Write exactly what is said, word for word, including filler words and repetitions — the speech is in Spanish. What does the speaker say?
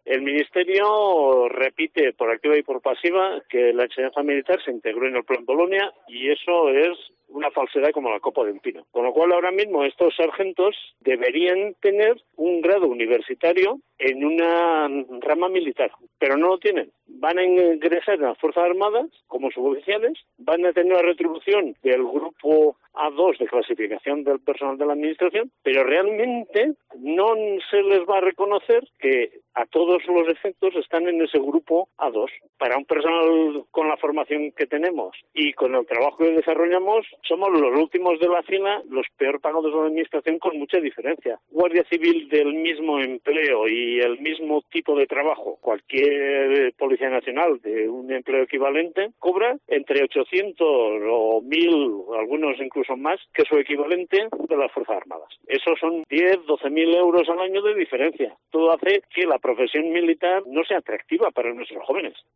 El Ministerio repite por activa y por pasiva que la enseñanza militar se integró en el Plan Bolonia y eso es una falsedad como la copa de un pino. Con lo cual ahora mismo estos sargentos deberían tener un grado universitario en una rama militar, pero no lo tienen. Van a ingresar en las Fuerzas Armadas como suboficiales, van a tener una retribución del grupo A dos de clasificación del personal de la Administración, pero realmente no se les va a reconocer que a todos los efectos están en ese grupo A dos. Para un personal con la formación que tenemos y con el trabajo que desarrollamos, somos los últimos de la fila, los peor pagados de la Administración con mucha diferencia. Guardia Civil del mismo empleo y el mismo tipo de trabajo, cualquier Policía Nacional de un empleo equivalente, cobra entre ochocientos o mil, algunos incluso más, que su equivalente de las Fuerzas Armadas. Esos son diez, doce mil euros al año de diferencia. Todo hace que la profesión militar no sea atractiva para nuestros jóvenes.